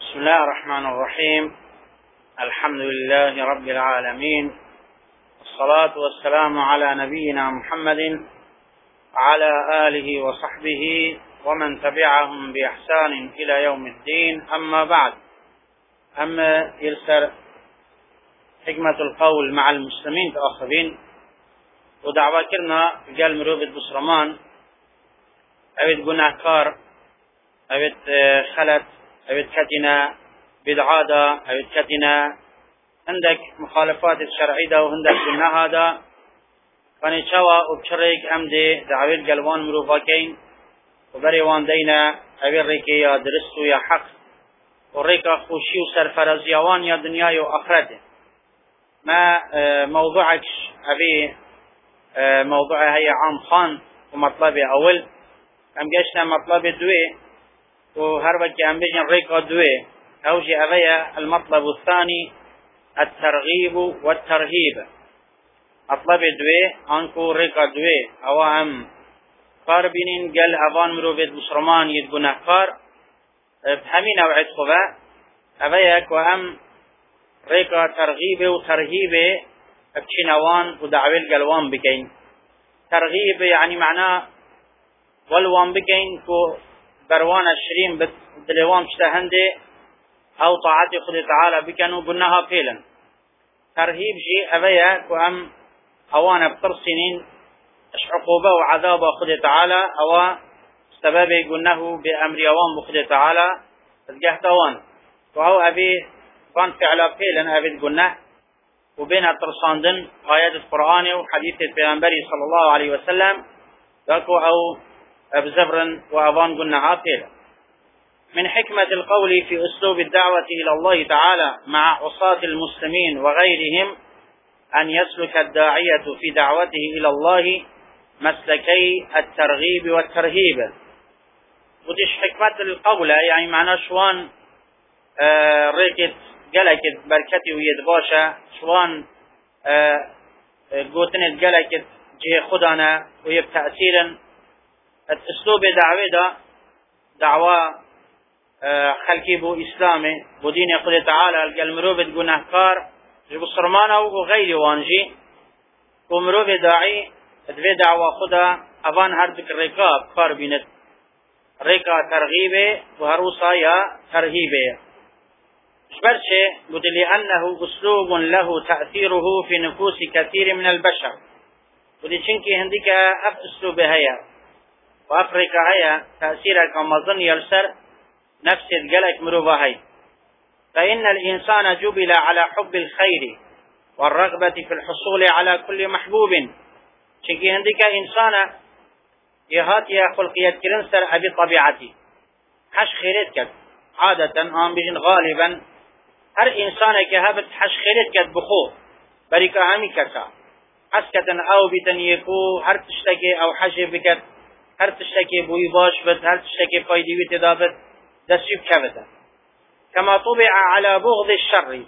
بسم الله الرحمن الرحيم. الحمد لله رب العالمين، والصلاة والسلام على نبينا محمد وعلى آله وصحبه ومن تبعهم بإحسان إلى يوم الدين. أما بعد، أما يلسر حكمة القول مع المسلمين تأخذين ودعوة كرنا قال مروبة بصرمان أبد قناهكار أبد خلت أبد كتنا بدعادة أبد كتنا عندك مخالفات الشرعية وعندك جنة هذا فنشوا وبشريك أمدي دعوة قلوان مروفاكين وبريوان دينا أبد ريكي يا درستو يا حق وريكا خوشي وسرفرزيوان يا دنيا وآخرته. ما موضوعك أبي موضوع هي عام خان ومطلب أول أم جشنا مطلب دوي وهربك أم بيجن ريكا دوي أوجي أبي المطلب الثاني الترغيب والترهيب. مطلب دوي أنكو ريكا دوي أو أم قاربين قال أبان مروفيد بسرمان يدقنا قار بهمي نوعية خبا أبيك وأم ريكا ترغيب وترهيب بشنوان ودعوة القلوان بكين. ترغيب يعني معناه والوان بكين كو بروان الشريم بدلوان بشتهندي أو طاعتي خد تعالى بكنو بنها فيلا. ترهيب جي أبيك وأم أوانا بطرسنين اش عقوبة وعذاب خد تعالى أو سبب قلناه بأمر يوان بخد تعالى تجهتوان وهو أبي كان فعلا فيلا أبي قلناه وبين الترصاندن آيات القرآن وحديث البيغمبر صلى الله عليه وسلم ذاكو أو بزبرا وأظان قلنا عاطلا. من حكمة القول في أسلوب الدعوة إلى الله تعالى مع عصاة المسلمين وغيرهم أن يسلك الداعية في دعوته إلى الله مسلكي الترغيب والترهيب. وديش حكمة القول يعني معنى شوان ريكت جلكت بركتي ويدباشا شوان قوتنت جلكت جه خدانا ويبتأثيرا الاسلوب دعوة خلقي بو اسلامي بو دين خد تعالى المروف الجناهكار جبو صرمانه وغير وانجي ومروف داعي ادوي دعوة خدا افان هردك الركاب كار بينت ركا ترغيبه وهروسا يا ترهيبه شبرشي قلت لأنه أسلوب له تأثيره في نفوس كثير من البشر. قلت شنكي هندك أف أسلوب هيا وأفريقيا هيا تأثيرك ومظن يرسر نفس الجلك مروبا هي. فإن الإنسان جبل على حب الخير والرغبة في الحصول على كل محبوب. شنكي هندك إنسان يهات يا خلقية كرنسر أبي طبيعتي حش خيرتك عادة آم بجن غالبا هر إنسان كهبت حش خيرتك بخو بريكا همي كسا حسكة أو بتنيكو هر تشتكي أو حش بكت هر تشتكي بوي باش بد هر تشتكي فايدي وتدابت دسيب كبتا. كما طبع على بغض الشر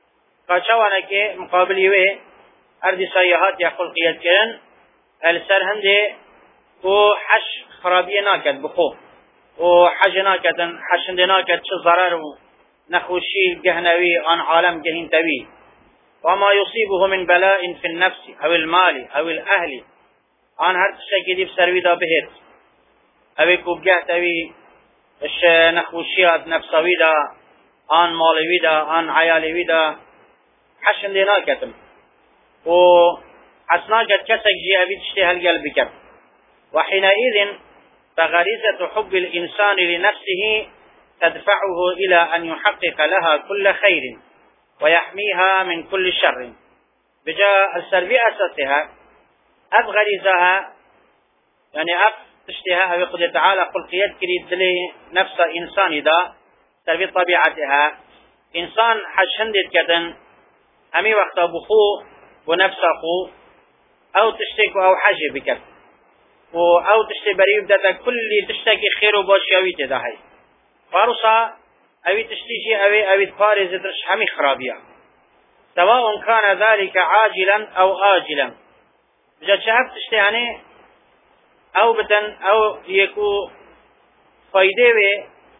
فشوانك مقابل يوي أرض سيهات يا خلقية كرن السر هندي و حش خرابية ناكد بخو وحج ناكد حشند ناكد شو ضرر نخوشي جهنوي عن عالم جهنتوي وما يصيبه من بلاء في النفس أو المال أو الأهل عن هر تشتكي دي بسروي دا بهت أبي كوبجه توي اش نخوشيات نفسوي دا عن مالوي دا عن عيالوي دا حشند ناكتم و حسناكد كسك جي أبي تشتي هالقلب كب. وحينئذ فغريزة حب الإنسان لنفسه تدفعه إلى أن يحقق لها كل خير ويحميها من كل شر. بجاء السلبية أساسها أبغريزها يعني تشتها بقدر تعالى قل قياد كريد لي نفس إنسان دا سلبي طبيعتها إنسان حشندت كدن أمي وقت بخو ونفسه أو تشتك أو حاجة بكت أو تشتي بريب داتا كل تشتكي خير وباشيوي تداهي فارسا أوي تشتيجي أوي تفارز درش همي خرابية سواء كان ذلك عاجلا أو آجلا. بجا شهب تشتي هني أو بدن أو يكو فايده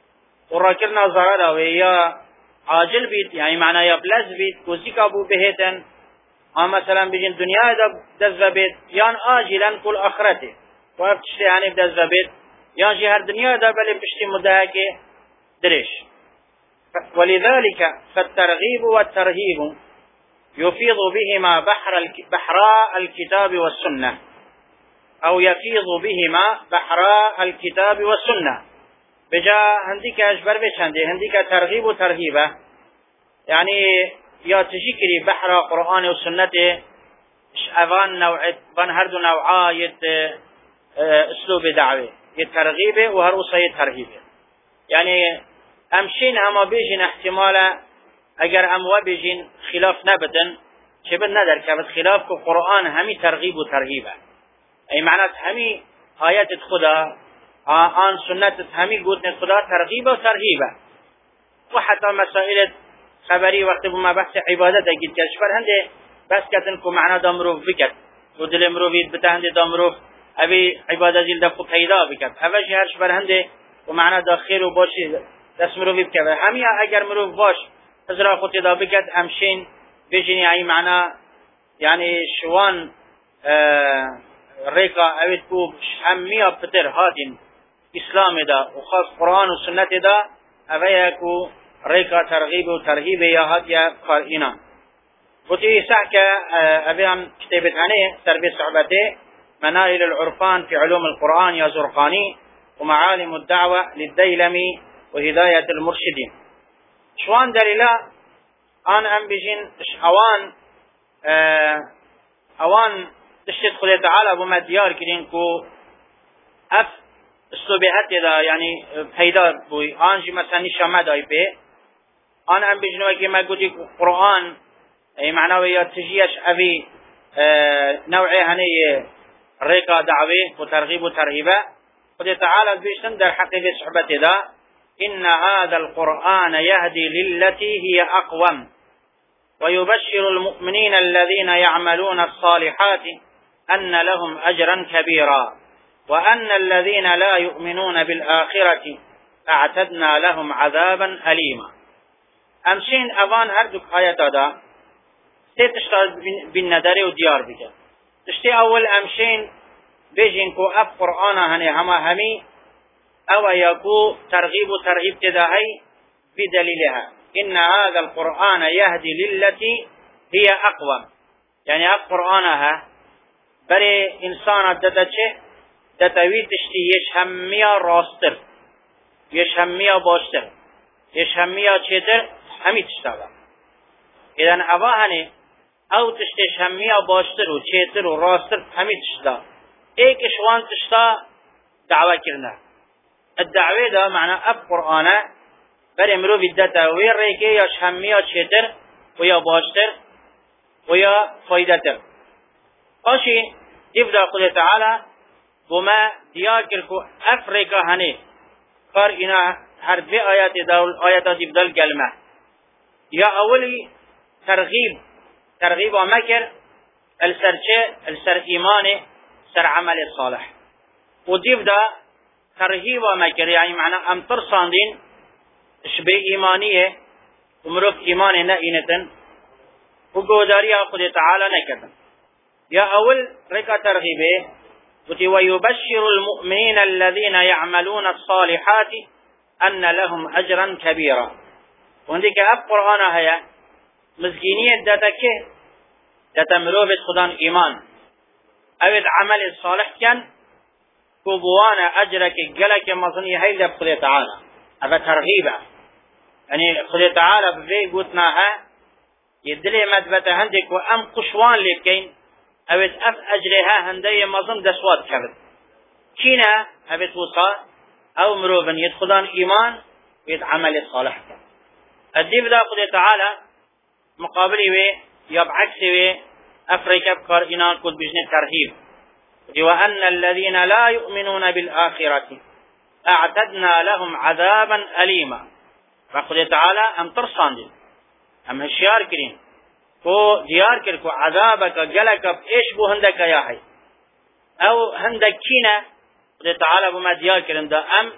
وراكرنا ضرر ويا عاجل بيت يعني معناه يا بلز بيت وزيك أبو بهيتن مثلا بيجين دنيا دز بيت يان آجلا كل آخرته وابتشتي يعني بدز بيت يان جهر دنيا دا بل بشتي مدهك دريش. ولذلك فالترغيب والترهيب يفيض بهما بحراء الكتاب والسنة أو يفيض بهما بحراء الكتاب والسنة. بجا هنديك أجبر بيش هنديك ترغيب وترهيبة يعني يا تجيكري بحر قرآن والسنة أفان نوع فان هردو نوعا أسلوب دعوة الترغيب وهروسة الترهيب يعني أمشين هما بيجين احتمالا اگر اموا بيجين خلاف نبتن شبه ندر كبت خلاف القرآن همي ترغيب وترهيبة أي معنات همي آيات خدا آن سنة همي قوتنا خدا ترغيبة وترهيبة. وحتى مسائل خبري وقت بما بحث عبادت اجد كشفر هنده بس كتنكو معنا دامروف بكت ودل مروفيد بتا هنده دامروف ابي عبادت جلد دفو قيدا بكت اوش هر شفر هنده ومعنا دا خير و باشي دست مروفي بكت همي اگر مروف باش ازرا خود دا بكت امشين بيجيني يعني معنا يعني شوان ريكا اويت كوب همية بتر هادين اسلام دا وخاص قرآن و سنة دا اويكو ريكا ترغيب وترهيب يا هاتيا قارئنا. وتي سحكة أبيان كتابت عنه تربية صعبته مناهل العرفان في علوم القرآن يا زرقاني ومعالم الدعوة للديلمي وهداية المرشدين. شوان دليلا أنا أم بيجين أوان تشتت خلية تعالى بما ديار كرينكو أف اسلوبيات دا يعني پیدا بوي آنجي مثلا نشامه داي بي أنا أم بجنوه كي ما قلت قرآن أي معناه يا تجيش أبي نوعي هني ريقة دعوي وترغيب وترهيبة قد تعالى بيشتن در حقيقة صحبة دا إن هذا القرآن يهدي للتي هي أقوم ويبشر المؤمنين الذين يعملون الصالحات أن لهم أجرا كبيرا وأن الذين لا يؤمنون بالآخرة أعتدنا لهم عذابا أليما. أمشين أبان هردك آيات دا تشتغل بالندر وديار بك تشتي أول أمشين بيجين كو أب قرآن هني هما همي أو يكو ترغيب وترهيب تداهي بدليلها إن هذا القرآن يهدي للتي هي أقوى يعني أب قرآنها بري إنسان دتوي تشتي يشهمية راستر يشهمية باشتر يشهمية چتر همي تشتغل. إذن أباهني أو تشتشهمية باشتر و چتر و راستر همي تشتغل. ايك اشوان تشتا دعوة كرنا الدعوة دا معنى أب قرآن بل امرو بدتا وين ريكي يشهمية چتر ويا باشتر ويا فايدتر قاشي يبدأ قل تعالى وما ديار كركو أفريقا هني قار إنا هر دي آيات داول آيات دبدال كلمة يا أولي ترغيب ومكر السر إيماني سر عمل الصالح ودبدا ترهيب ومكر يعني معنى أم ترصاندين شبه إيمانية ومروف إيماني نائنة وقوداري أخذ تعالى نكتا يا أول ركا ترغيبه ويبشر المؤمنين الذين يعملون الصالحات أن لهم أجرا كبيرا. وعندك أب قرآن هيا مسكينية داتا مروفة خدان إيمان أود عمل الصالح كان كوبوانا أجرك قلك مظنية هيدا بخلية تعالى أفا ترغيبا يعني خلية تعالى بفي قوتناها يدلي مدبتا هندك وأم قشوان لكين أود أف أجرها هندية مظن دسوات كبد كينا أبت وصا أو مروفا يدخلان إيمان ويد عمل الصالح كان الديب دا خلية تعالى مقابله وي يبعكسه وي أفريكا بكار إنان كود بجنة ترهيب وأن الذين لا يؤمنون بالآخرة أعتدنا لهم عذابا أليما. فقل تعالى أم ترصان دي أم هشيار كرين كو ديار كركو عذابك جلك بإيش بو هندك يا حي أو هندك كينا قل تعالى بما ديار كرين دا أم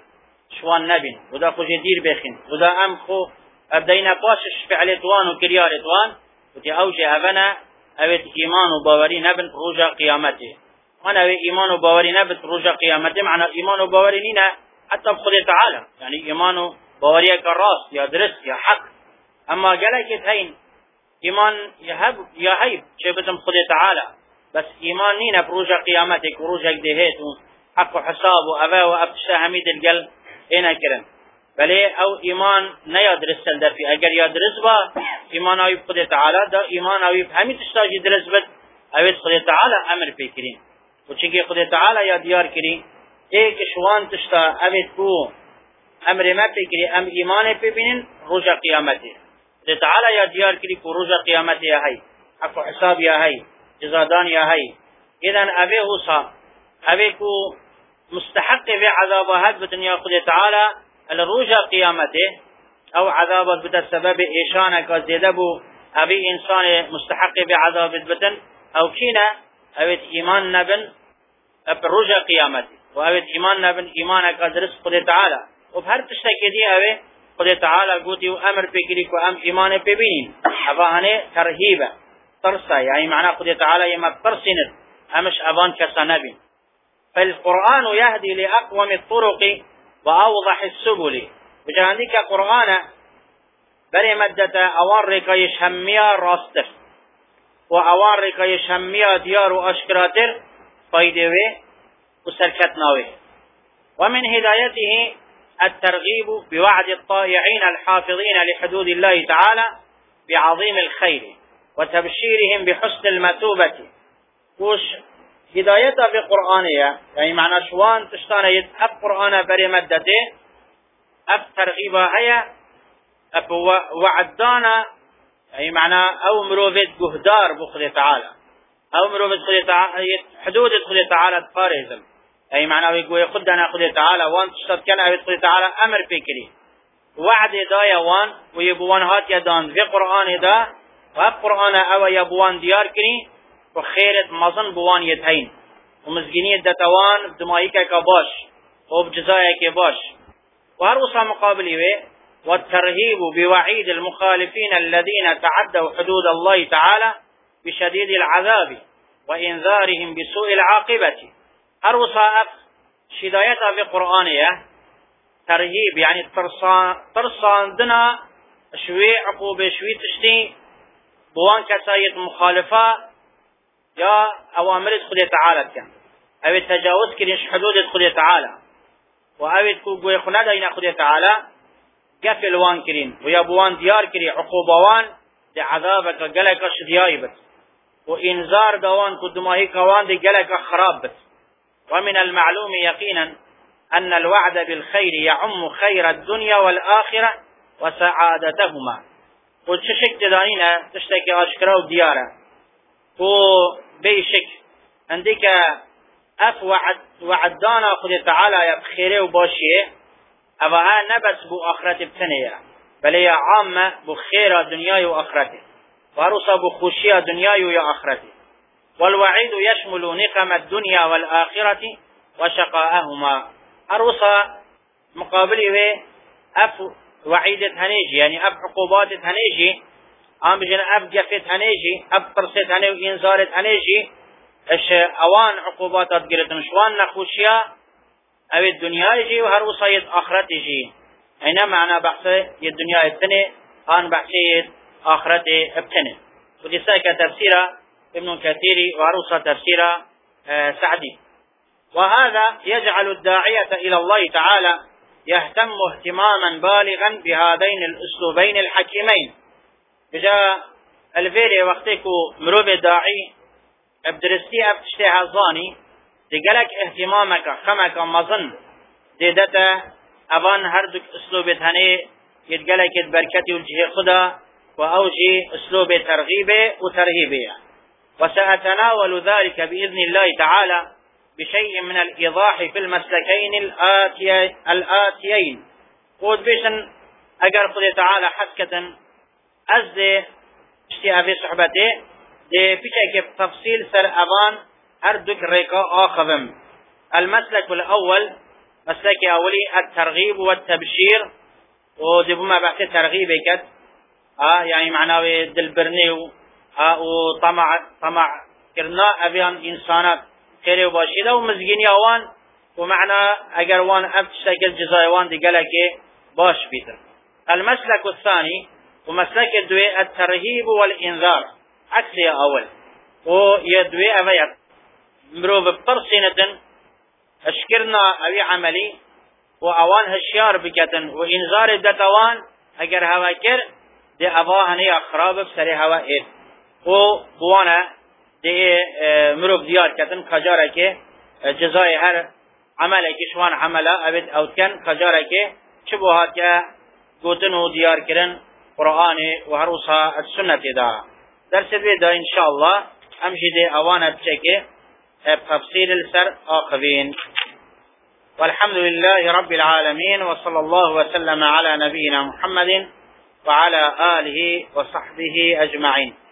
شوان نبين ودا خوش دير بخين ودا ام خو ابدينا باشش فعلت وان وكريارت وان وتي اوجي ابنا اوت ايمان وباوري نبن روجا قيامته وانا ايمان وباوري نبن روجا قيامته معنى ايمان وباوري لنا حتى بخد تعالى يعني ايمان وباوري كراس يا درس يا حق اما قالك هين ايمان يا هيب شبتم خد تعالى بس ايمان لنا بروجا قيامتك وروجا دهيت حق حساب وابا وابشا حميد القلب هنا كرن بله او ایمان نیادرس در فی اگر یادرس با ایمان آیب خود تعالی دا ایمان آیب همین تشتاجی درس بد اوید خود تعالی امر پیکرین و چنگی خود تعالی یادیار کرین ایک شوان تشتا اوید کو امر ما پیکری ام ایمان پیبینین روژا قیامتی خود تعالی یادیار کری کو روژا قیامتی یا هی حق و حساب یا هی جزادان یا هی اذن اوی حوصا اوی کو مستحق في عذابها بدنيا خود تعالى الروجا قيامته او عذابات بدا سبب ايشانك زيدبو ابي انسان مستحق في عذاب بدن او كينا اويت ايمان نبن بروجا قيامته واويت ايمان نبن ايمانك درس خود تعالى وبهر تشتكي دي اوي خود تعالى قوتي وامر بكري كو ام ايمان ببين اباهنه ترهيبه ترسا يعني معنى خود تعالى يما ترسنت امش ابان كسنبي فالقرآن يهدي لأقوم الطرق وأوضح السبل بجاندك قرآن بل مدة أورك يشهميا راستر وأورك يشهميا ديار وأشكراتر فايدوه وسركتناوه ومن هدايته الترغيب بوعد الطائعين الحافظين لحدود الله تعالى بعظيم الخير وتبشيرهم بحسن المثوبة وش هدايتها في قرآنية يعني معنى شوان تشتانه يتأب قرآن بري مدته أب ترغيبها هي أب وعدانا يعني معنى أو مروفت جهدار بخل تعالى أو مروفت خل تعالى حدود خل تعالى تقارزم يعني معنى يقول يخدنا خل تعالى وان تشتد كان أبد خل تعالى أمر فكري وعد دايا وان ويبوان هات يدان في قرآن دا وأب قرآن أو يبوان ديار كري وخيرت مظن بوان يدهين ومزجينية دتوان بدمائك كباش وبجزائك باش وهروسا مقابله والترهيب بوعيد المخالفين الذين تعدوا حدود الله تعالى بشديد العذاب وإنذارهم بسوء العاقبة هروسا شدايتها في قرآنية ترهيب يعني ترصان دنا شوي عقوبة شوي تشتي بوان كسايد مخالفة يا أوامر خد تعالى كان أو التجاوز كريش حدود خد تعالى وأو تكوي خنا دينا خد تعالى قفل وان كرين ويا بوان ديار كري عقوبوان لعذابك جلك شديايبت وإنذار دوان قدماهي كوان دي جلك خرابت ومن المعلوم يقينا أن الوعد بالخير يعم خير الدنيا والآخرة وسعادتهما وتشك تدانينا تشتكي أشكراو ديارة وبيشك عندك وعدانا خد تعالى يا بخيره وباشيه أبها نبس بو آخرت بتنية بل هي عامة بخير دنيا وآخرته وارصى بخوشية دنيا وآخرته والوعيد يشمل نقم الدنيا والآخرة وشقاءهما أرصى مقابله وعيدة هنيجي يعني عقوبات هنيجي ام بجن اب جفت هنيجي اب قرصت هني وانذارت هنيجي اش اوان عقوبات قرتن شوان نخوشيا او الدنيا يجي وهر وصيت اخرت يجي هنا معنى بحث الدنيا الثاني ان بحث اخرت ابتنه ودي ساكه تفسير ابن كثير وعروسه تفسير سعدي وهذا يجعل الداعية الى الله تعالى يهتم اهتماما بالغا بهذين الاسلوبين الحكيمين بجا الفيلي وقتكو مروب داعي ابدرستي ابتشتها الظاني دقلك اهتمامك خمك مظن ديدتا ابان هردك اسلوب هني يتقلك بركتي والجهي خدا واوجي اسلوب ترغيبه وترهيبه وسأتناول ذلك بإذن الله تعالى بشيء من الإيضاح في المسلكين الآتيين قد بيشن اگر خدا تعالى حسكة از اشتیاء في صحبته دي بيشك تفصيل سر أبان هردك ريكا آخذم المسلك الأول مسلك أولي الترغيب والتبشير، ودبو ما بحث ترغيب كت يعني معناه دلبرنيو وطمع كرنا أبيان إنسانات خير وباشيدة ومزجين يوان، ومعنى أجر وان أبتشتكل جزايوان دي قالك باش بيتر. المسلك الثاني ومسلك الدوي الترهيب والإنذار عكس يا أول، ويدوي أبيات مروب بطرسينة اشكرنا أبي عملي وأوان هشيار بكتن وإنذار دتوان أجر هواكر دي أباهني أخراب بسري هوائر وبوانا دي مروب ديار كتن خجارك جزاي هر عملك شوان عملا أبد أو كان خجارك شبهات قوتن وديار كرن قرآن وهروسا السنة دا درس بيدا إن شاء الله أمشي دي أوانا بشكي بتفصيل السر آخرين. والحمد لله رب العالمين، وصلى الله وسلم على نبينا محمد وعلى آله وصحبه أجمعين.